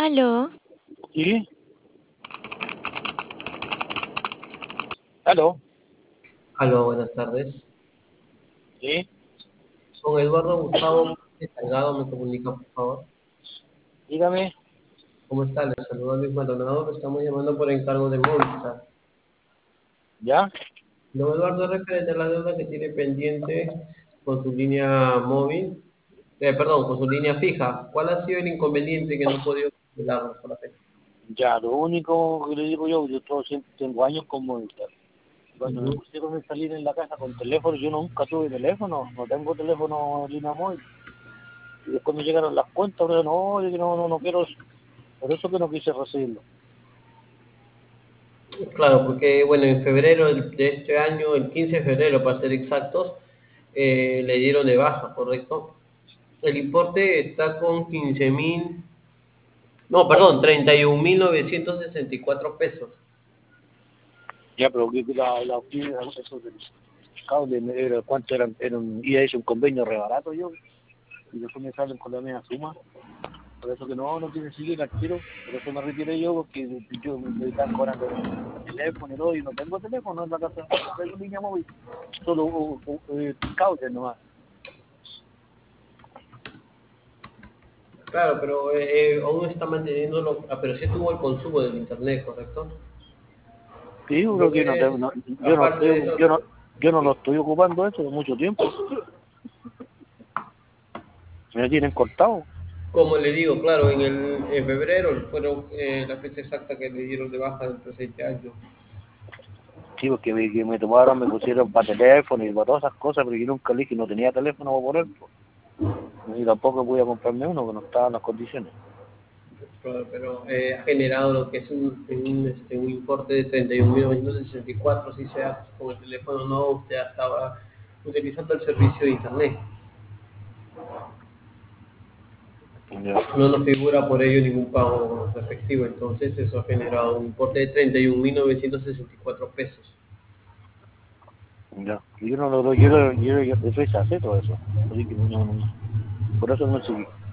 Aló, ¿Sí? ¿Aló? Aló, buenas tardes. ¿Sí? Con Eduardo Gustavo Salgado me comunica, por favor. Dígame. ¿Cómo está? Le saluda Luis Maldonado. Lo estamos llamando por encargo de Movistar. ¿Ya? Don Eduardo, referente a la deuda que tiene pendiente con su línea móvil, perdón, con su línea fija. ¿Cuál ha sido el inconveniente que no ha podido cancelarlo por la fecha? Ya, lo único que le digo yo siempre tengo años con Movistar. Cuando me Ujú. pusieron a salir en la casa con teléfono, yo nunca tuve teléfono, no tengo teléfono línea móvil. Y después me llegaron las cuentas, pero no, yo no quiero eso. Por eso que no quise recibirlo. Claro, porque bueno, en febrero de este año, el 15 de febrero para ser exactos, le dieron de baja, ¿correcto? El importe está con 15.000. No, perdón, 31.964 pesos. Ya, pero que eso del cable, ¿cuánto eran? Iba a decir un convenio re barato yo, y después me salen con la media suma. Por eso que no tiene siquiera al tiro. Por eso me retiré yo, porque yo me están cobrando el teléfono y todo, y no tengo teléfono en la casa. No tengo línea móvil. Solo cauce nomás. Claro, pero aún está manteniéndolo, pero sí tuvo el consumo del internet, ¿correcto? Sí, yo creo que no tengo, Entonces, no, aparte de eso, yo no lo estoy ocupando eso de mucho tiempo. Me tienen cortado. como le digo, claro, en febrero fueron la fecha exacta que le dieron de baja del presente año. Sí, porque que me tomaron, me pusieron para teléfono y para todas esas cosas, pero yo nunca le dije, no tenía teléfono para poner. Pues. Y tampoco podía comprarme uno, que no estaba en las condiciones. Claro, pero ha generado lo que es un importe de 31.964. Si sea con el teléfono no, usted ya estaba utilizando el servicio de internet. Ya, No nos figura por ello ningún pago efectivo, entonces eso ha generado un importe de 31.964 pesos. ya. Y yo no lo doy, yo rechacé todo eso. Así que por eso no me seguí.